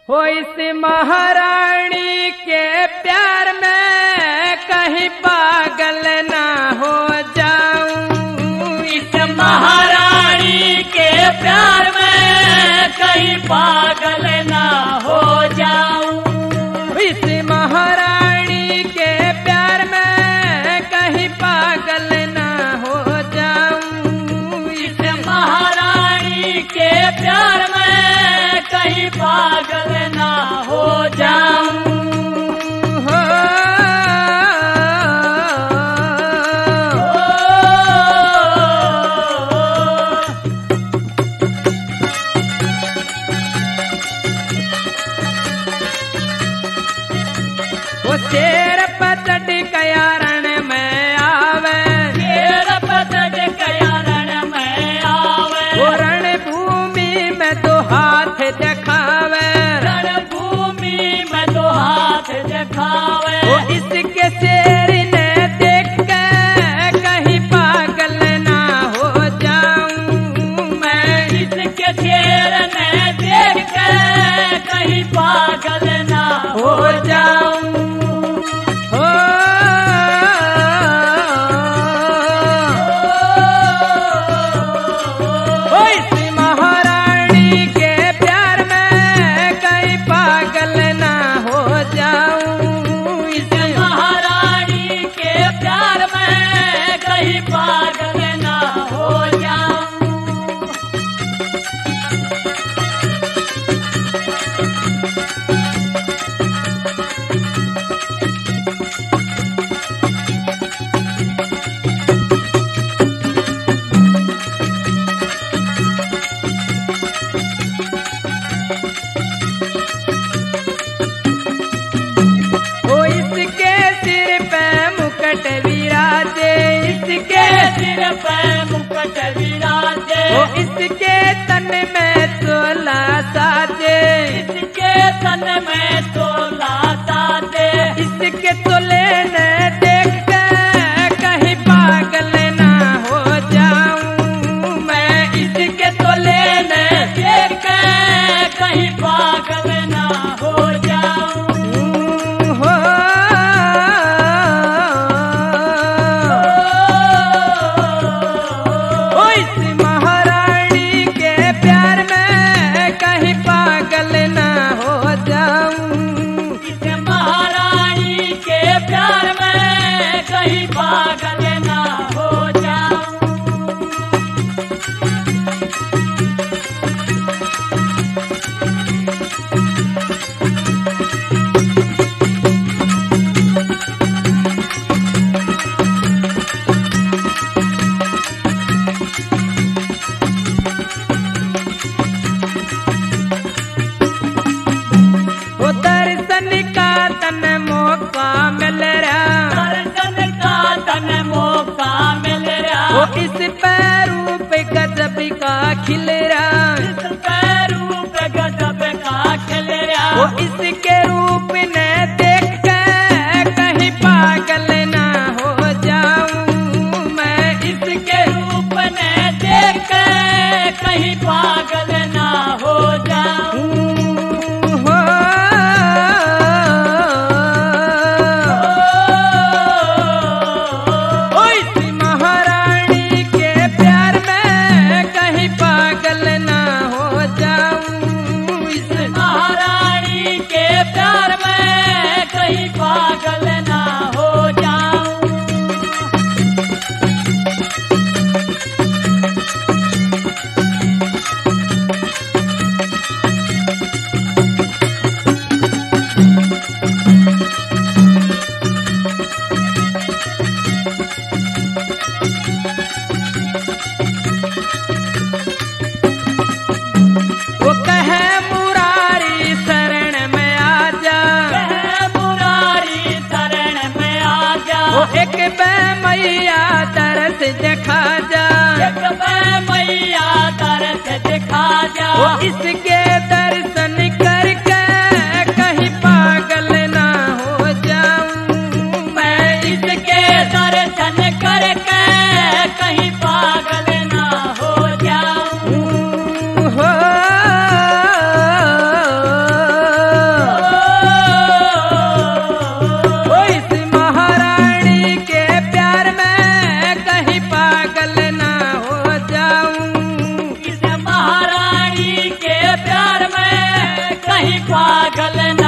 हो इस महारानी के प्यार में कहीं पागल ना हो जाऊं। इस महारानी के प्यार में कहीं पागल ना हो जाऊं। इस महारानी के प्यार में कहीं पागल ना हो जाऊं। इस महारानी के प्यार में कहीं पागल ना हो जाऊं। वो शेर पतड़ कया रण में आवे, शेर पतड़ कया रण में आवे। वो रण भूमि में दो हाथ दिखावे, रण भूमि में दो हाथ दिखावे। वो इसके शेर ने देख के कहीं पागल ना हो जाऊं मैं। इसके शेर ने देख के कहीं पागल ना हो जाऊं। पागल ना हो जाऊं। ओ इसके सिर पे मुकुट विराजे, इसके सिर पे मुकुट विराजे। ओ इसके तन में तोला साजे, इसके तन में तोला साजे। इसके तोले ने देख के कहीं पागल ना हो जाऊं मैं। इसके तोले ने देख के कहीं पागल ना हो जाऊं। महारानी के प्यार में कहीं पागल ना हो जाऊं। इस महारानी के प्यार में कहीं पागल ना हो जाऊं। वो दर्शन का तन मौका मिल रहा, दर्शन का तन मौका मिल रहा। वो इस पैरूप गजब का खिल रहा, इस पैरूप गजब का खिल रहा। वो इसके रूप ने देख के कहीं पागल ना हो जाऊं मैं। इसके रूप ने देख के कहीं पागल ना हो जाऊं। महारानी के प्यार में कहीं पागल ना हो जाऊं। इस महारानी के प्यार में कहीं पागल ना हो जाऊं। वो कहे मुरारी शरण में आ जा, कहे मुरारी शरण में आ जा। वो एक बे मैया तरस दिखा जा, एक मैं मैया तरस दिखा जा। वो इसके दर्शन करके कहीं पागल ना हो जाऊं मैं। इसके दर्शन करके कहीं पागल ना हो जाऊं। हो पागल